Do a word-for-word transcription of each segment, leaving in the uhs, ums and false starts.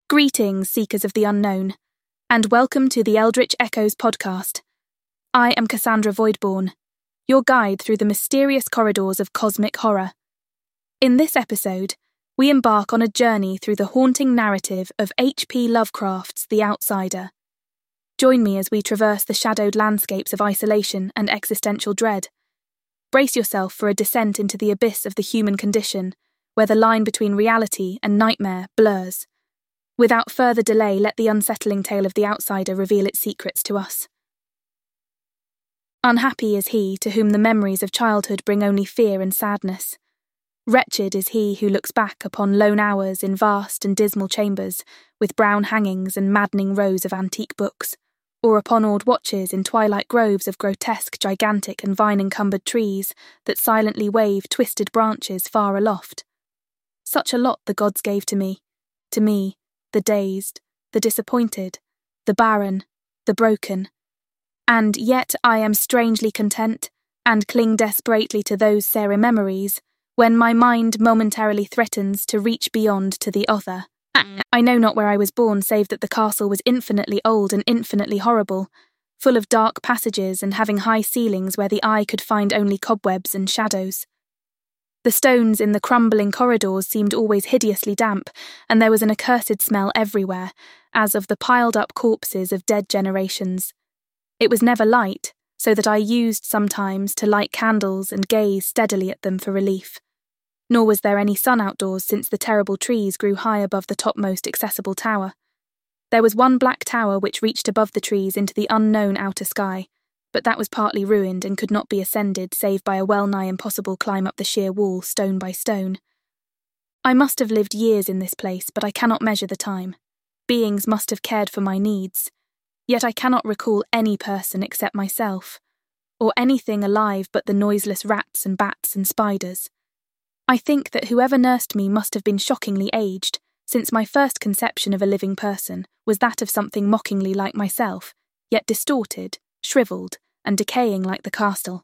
Greetings, seekers of the unknown, and welcome to the Eldritch Echoes podcast. I am Cassandra Voidborn, your guide through the mysterious corridors of cosmic horror. In this episode, we embark on a journey through the haunting narrative of H P Lovecraft's The Outsider. Join me as we traverse the shadowed landscapes of isolation and existential dread. Brace yourself for a descent into the abyss of the human condition, where the line between reality and nightmare blurs. Without further delay, let the unsettling tale of the outsider reveal its secrets to us. Unhappy is he to whom the memories of childhood bring only fear and sadness. Wretched is he who looks back upon lone hours in vast and dismal chambers with brown hangings and maddening rows of antique books, or upon old watches in twilight groves of grotesque, gigantic and vine-encumbered trees that silently wave twisted branches far aloft. Such a lot the gods gave to me, to me, the dazed, the disappointed, the barren, the broken. And yet I am strangely content, and cling desperately to those sere memories, when my mind momentarily threatens to reach beyond to the other. I know not where I was born, save that the castle was infinitely old and infinitely horrible, full of dark passages and having high ceilings where the eye could find only cobwebs and shadows. The stones in the crumbling corridors seemed always hideously damp, and there was an accursed smell everywhere, as of the piled-up corpses of dead generations. It was never light, so that I used sometimes to light candles and gaze steadily at them for relief. Nor was there any sun outdoors, since the terrible trees grew high above the topmost accessible tower. There was one black tower which reached above the trees into the unknown outer sky, but that was partly ruined and could not be ascended save by a well-nigh impossible climb up the sheer wall, stone by stone. I must have lived years in this place, but I cannot measure the time. Beings must have cared for my needs, yet I cannot recall any person except myself, or anything alive but the noiseless rats and bats and spiders. I think that whoever nursed me must have been shockingly aged, since my first conception of a living person was that of something mockingly like myself, yet distorted, shriveled, and decaying like the castle.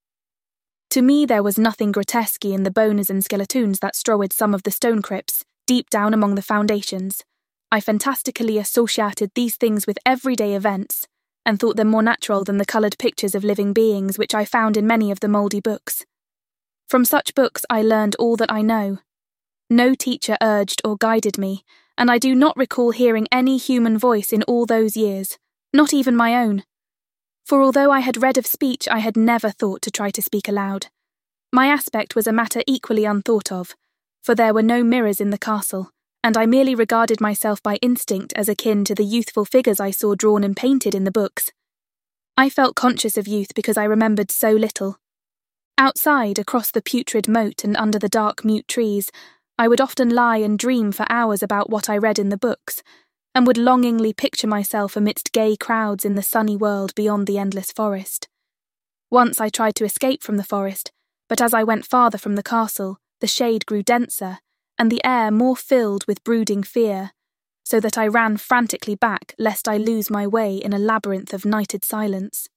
To me there was nothing grotesque in the bones and skeletoons that strowed some of the stone crypts, deep down among the foundations. I fantastically associated these things with everyday events, and thought them more natural than the coloured pictures of living beings which I found in many of the mouldy books. From such books I learned all that I know. No teacher urged or guided me, and I do not recall hearing any human voice in all those years, not even my own. For although I had read of speech, I had never thought to try to speak aloud. My aspect was a matter equally unthought of, for there were no mirrors in the castle, and I merely regarded myself by instinct as akin to the youthful figures I saw drawn and painted in the books. I felt conscious of youth because I remembered so little. Outside, across the putrid moat and under the dark mute trees, I would often lie and dream for hours about what I read in the books, and would longingly picture myself amidst gay crowds in the sunny world beyond the endless forest. Once I tried to escape from the forest, but as I went farther from the castle, the shade grew denser, and the air more filled with brooding fear, so that I ran frantically back lest I lose my way in a labyrinth of nighted silence.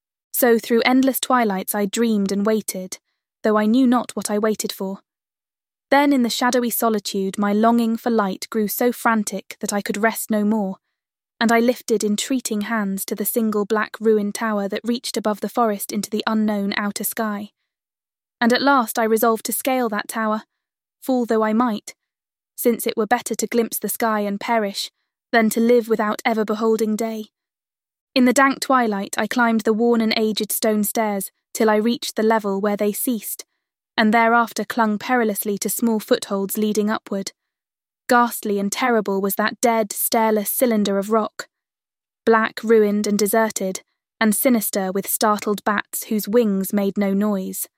So through endless twilights I dreamed and waited, though I knew not what I waited for. Then in the shadowy solitude my longing for light grew so frantic that I could rest no more, and I lifted entreating hands to the single black ruined tower that reached above the forest into the unknown outer sky. And at last I resolved to scale that tower, fall though I might, since it were better to glimpse the sky and perish than to live without ever beholding day. In the dank twilight I climbed the worn and aged stone stairs till I reached the level where they ceased, and thereafter clung perilously to small footholds leading upward. Ghastly and terrible was that dead, stairless cylinder of rock, black, ruined and deserted, and sinister with startled bats whose wings made no noise.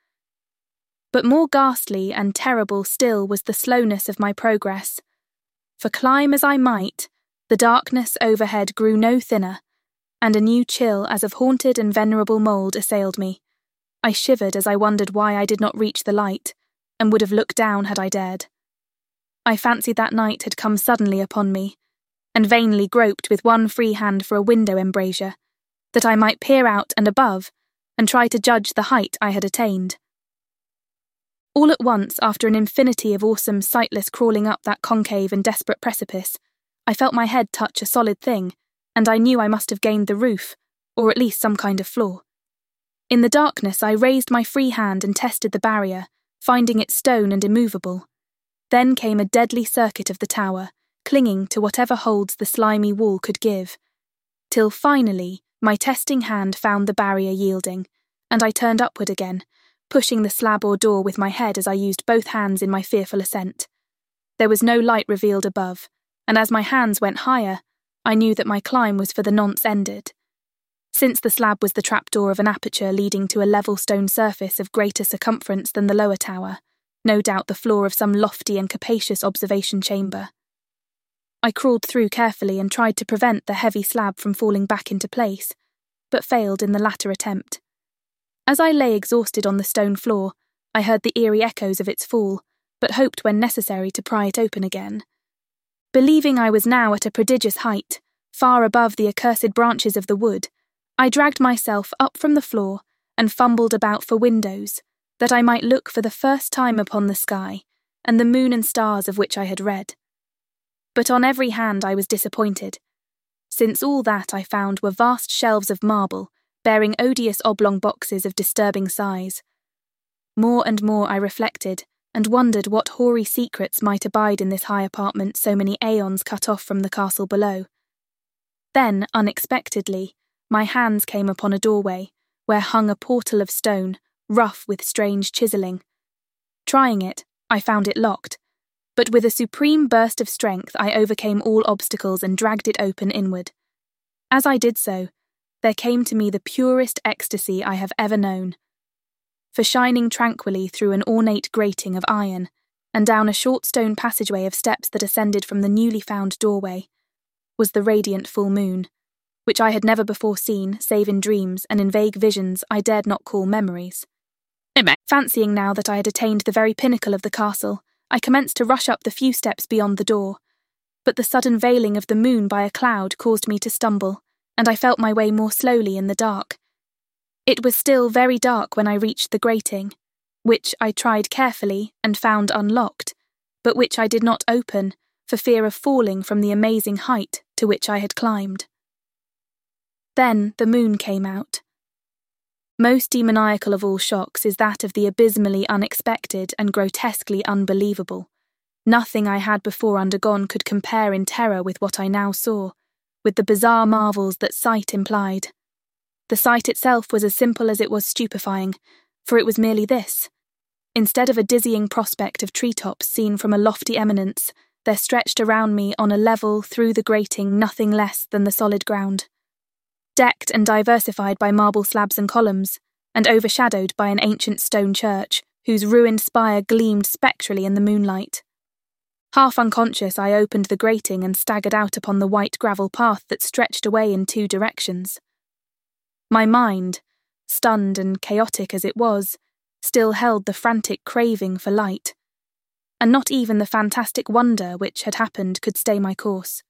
But more ghastly and terrible still was the slowness of my progress, for climb as I might, the darkness overhead grew no thinner, and a new chill as of haunted and venerable mould assailed me. I shivered as I wondered why I did not reach the light, and would have looked down had I dared. I fancied that night had come suddenly upon me, and vainly groped with one free hand for a window embrasure, that I might peer out and above, and try to judge the height I had attained. All at once, after an infinity of awesome, sightless crawling up that concave and desperate precipice, I felt my head touch a solid thing, and I knew I must have gained the roof, or at least some kind of floor. In the darkness, I raised my free hand and tested the barrier, finding it stone and immovable. Then came a deadly circuit of the tower, clinging to whatever holds the slimy wall could give, till finally my testing hand found the barrier yielding, and I turned upward again, pushing the slab or door with my head as I used both hands in my fearful ascent. There was no light revealed above, and as my hands went higher, I knew that my climb was for the nonce ended. Since the slab was the trapdoor of an aperture leading to a level stone surface of greater circumference than the lower tower, no doubt the floor of some lofty and capacious observation chamber. I crawled through carefully and tried to prevent the heavy slab from falling back into place, but failed in the latter attempt. As I lay exhausted on the stone floor, I heard the eerie echoes of its fall, but hoped when necessary to pry it open again. Believing I was now at a prodigious height, far above the accursed branches of the wood, I dragged myself up from the floor and fumbled about for windows, that I might look for the first time upon the sky and the moon and stars of which I had read. But on every hand I was disappointed, since all that I found were vast shelves of marble, bearing odious oblong boxes of disturbing size. More and more I reflected, and wondered what hoary secrets might abide in this high apartment so many aeons cut off from the castle below. Then, unexpectedly, my hands came upon a doorway, where hung a portal of stone, rough with strange chiselling. Trying it, I found it locked, but with a supreme burst of strength I overcame all obstacles and dragged it open inward. As I did so, there came to me the purest ecstasy I have ever known. For shining tranquilly through an ornate grating of iron, and down a short stone passageway of steps that ascended from the newly found doorway, was the radiant full moon, which I had never before seen, save in dreams and in vague visions I dared not call memories. Fancying now that I had attained the very pinnacle of the castle, I commenced to rush up the few steps beyond the door, but the sudden veiling of the moon by a cloud caused me to stumble, and I felt my way more slowly in the dark. It was still very dark when I reached the grating, which I tried carefully and found unlocked, but which I did not open for fear of falling from the amazing height to which I had climbed. Then the moon came out. Most demoniacal of all shocks is that of the abysmally unexpected and grotesquely unbelievable. Nothing I had before undergone could compare in terror with what I now saw, with the bizarre marvels that sight implied. The sight itself was as simple as it was stupefying, for it was merely this. Instead of a dizzying prospect of treetops seen from a lofty eminence, there stretched around me on a level through the grating nothing less than the solid ground. Decked and diversified by marble slabs and columns, and overshadowed by an ancient stone church, whose ruined spire gleamed spectrally in the moonlight. Half unconscious, I opened the grating and staggered out upon the white gravel path that stretched away in two directions. My mind, stunned and chaotic as it was, still held the frantic craving for light, and not even the fantastic wonder which had happened could stay my course.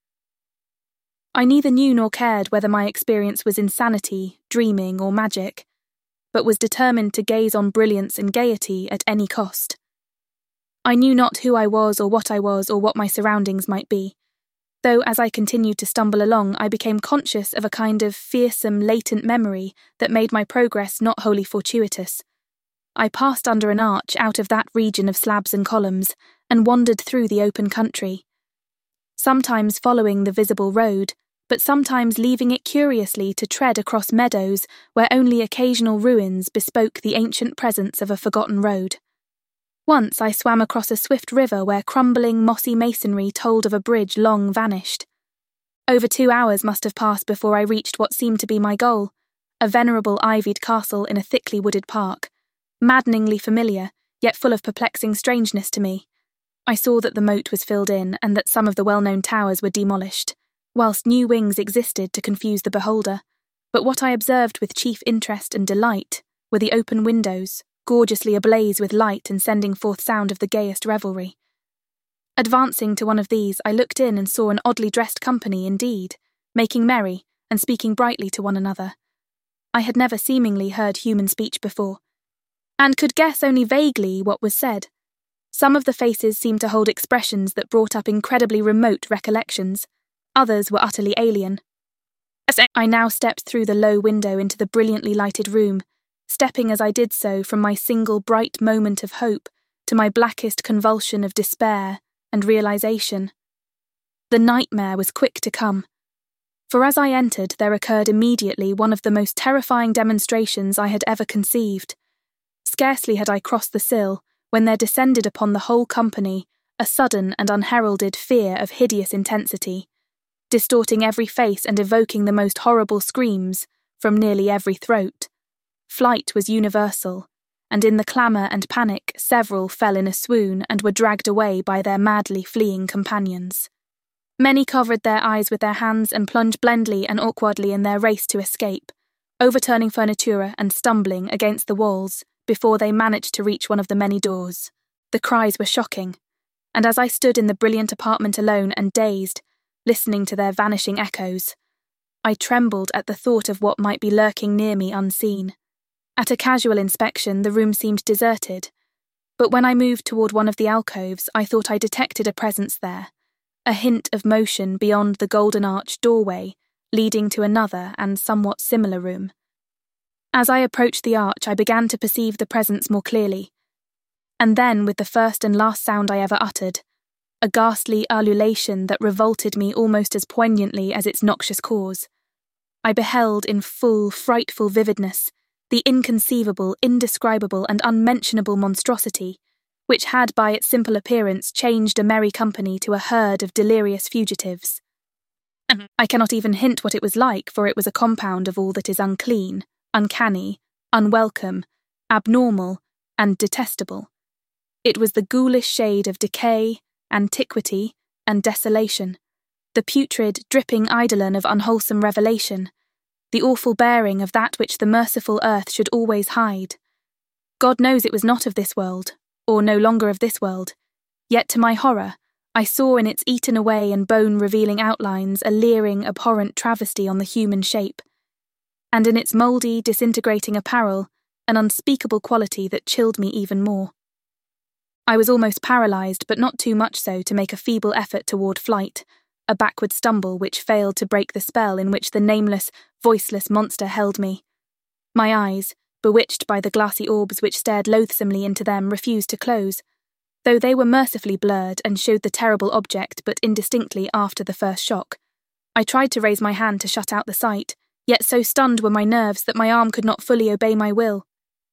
I neither knew nor cared whether my experience was insanity, dreaming, or magic, but was determined to gaze on brilliance and gaiety at any cost. I knew not who I was or what I was or what my surroundings might be, though as I continued to stumble along I became conscious of a kind of fearsome latent memory that made my progress not wholly fortuitous. I passed under an arch out of that region of slabs and columns and wandered through the open country, sometimes following the visible road, but sometimes leaving it curiously to tread across meadows where only occasional ruins bespoke the ancient presence of a forgotten road. Once I swam across a swift river where crumbling, mossy masonry told of a bridge long vanished. Over two hours must have passed before I reached what seemed to be my goal, a venerable ivied castle in a thickly wooded park, maddeningly familiar, yet full of perplexing strangeness to me. I saw that the moat was filled in and that some of the well-known towers were demolished, whilst new wings existed to confuse the beholder, but what I observed with chief interest and delight were the open windows, gorgeously ablaze with light and sending forth sound of the gayest revelry. Advancing to one of these, I looked in and saw an oddly dressed company indeed, making merry and speaking brightly to one another. I had never seemingly heard human speech before, and could guess only vaguely what was said. Some of the faces seemed to hold expressions that brought up incredibly remote recollections, Others were utterly alien. I now stepped through the low window into the brilliantly lighted room, stepping as I did so from my single bright moment of hope to my blackest convulsion of despair and realization. The nightmare was quick to come, for as I entered there occurred immediately one of the most terrifying demonstrations I had ever conceived. Scarcely had I crossed the sill when there descended upon the whole company a sudden and unheralded fear of hideous intensity, distorting every face and evoking the most horrible screams from nearly every throat. Flight was universal, and in the clamour and panic several fell in a swoon and were dragged away by their madly fleeing companions. Many covered their eyes with their hands and plunged blindly and awkwardly in their race to escape, overturning furnitura and stumbling against the walls before they managed to reach one of the many doors. The cries were shocking, and as I stood in the brilliant apartment alone and dazed, listening to their vanishing echoes, I trembled at the thought of what might be lurking near me unseen. At a casual inspection, the room seemed deserted, but when I moved toward one of the alcoves, I thought I detected a presence there, a hint of motion beyond the golden arched doorway leading to another and somewhat similar room. As I approached the arch, I began to perceive the presence more clearly, and then, with the first and last sound I ever uttered, a ghastly ululation that revolted me almost as poignantly as its noxious cause, I beheld in full, frightful vividness the inconceivable, indescribable, and unmentionable monstrosity which had by its simple appearance changed a merry company to a herd of delirious fugitives. I cannot even hint what it was like, for it was a compound of all that is unclean, uncanny, unwelcome, abnormal, and detestable. It was the ghoulish shade of decay, antiquity, and desolation, the putrid, dripping eidolon of unwholesome revelation, the awful bearing of that which the merciful earth should always hide. God knows it was not of this world, or no longer of this world, yet to my horror, I saw in its eaten away and bone-revealing outlines a leering, abhorrent travesty on the human shape, and in its mouldy, disintegrating apparel, an unspeakable quality that chilled me even more. I was almost paralysed, but not too much so to make a feeble effort toward flight, a backward stumble which failed to break the spell in which the nameless, voiceless monster held me. My eyes, bewitched by the glassy orbs which stared loathsomely into them, refused to close, though they were mercifully blurred and showed the terrible object but indistinctly after the first shock. I tried to raise my hand to shut out the sight, yet so stunned were my nerves that my arm could not fully obey my will.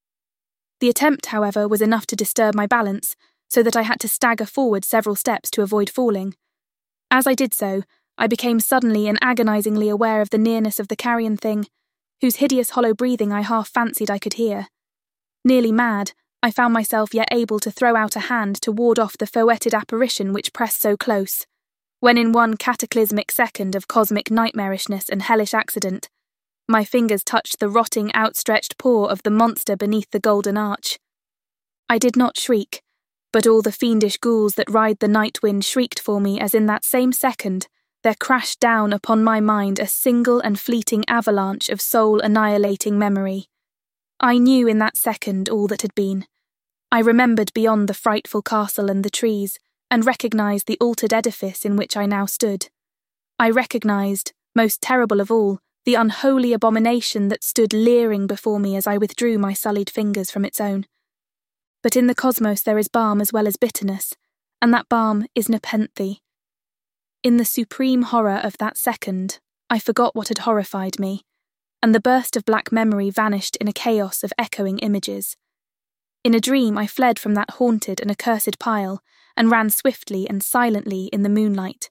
The attempt, however, was enough to disturb my balance, so that I had to stagger forward several steps to avoid falling. As I did so, I became suddenly and agonizingly aware of the nearness of the carrion thing, whose hideous hollow breathing I half fancied I could hear. Nearly mad, I found myself yet able to throw out a hand to ward off the foetid apparition which pressed so close, when in one cataclysmic second of cosmic nightmarishness and hellish accident, my fingers touched the rotting, outstretched paw of the monster beneath the golden arch. I did not shriek, but all the fiendish ghouls that ride the night wind shrieked for me as in that same second there crashed down upon my mind a single and fleeting avalanche of soul-annihilating memory. I knew in that second all that had been. I remembered beyond the frightful castle and the trees, and recognised the altered edifice in which I now stood. I recognised, most terrible of all, the unholy abomination that stood leering before me as I withdrew my sullied fingers from its own. But in the cosmos there is balm as well as bitterness, and that balm is Nepenthe. In the supreme horror of that second, I forgot what had horrified me, and the burst of black memory vanished in a chaos of echoing images. In a dream I fled from that haunted and accursed pile, and ran swiftly and silently in the moonlight.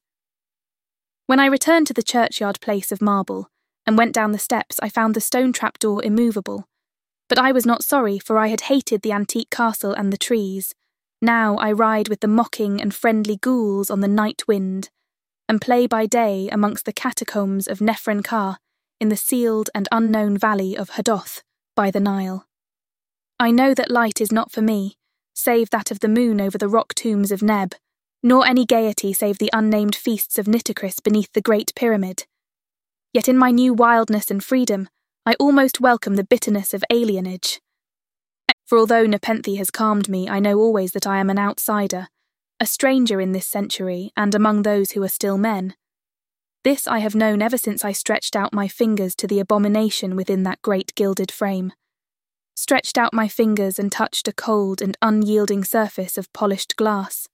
When I returned to the churchyard place of marble, and went down the steps, I found the stone trapdoor immovable. But I was not sorry, for I had hated the antique castle and the trees. Now I ride with the mocking and friendly ghouls on the night wind, and play by day amongst the catacombs of Nefren-Ka in the sealed and unknown valley of Hadoth by the Nile. I know that light is not for me, save that of the moon over the rock tombs of Neb, nor any gaiety save the unnamed feasts of Nitocris beneath the Great Pyramid. Yet in my new wildness and freedom, I almost welcome the bitterness of alienage. For although Nepenthe has calmed me, I know always that I am an outsider, a stranger in this century and among those who are still men. This I have known ever since I stretched out my fingers to the abomination within that great gilded frame. Stretched out my fingers and touched a cold and unyielding surface of polished glass.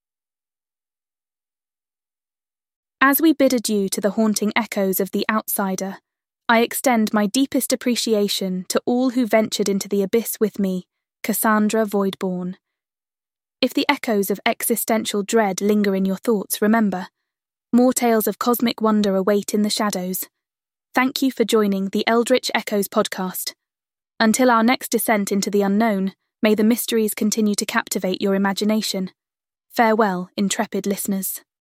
As we bid adieu to the haunting echoes of the outsider, I extend my deepest appreciation to all who ventured into the abyss with me, Cassandra Voidborn. If the echoes of existential dread linger in your thoughts, remember, more tales of cosmic wonder await in the shadows. Thank you for joining the Eldritch Echoes podcast. Until our next descent into the unknown, may the mysteries continue to captivate your imagination. Farewell, intrepid listeners.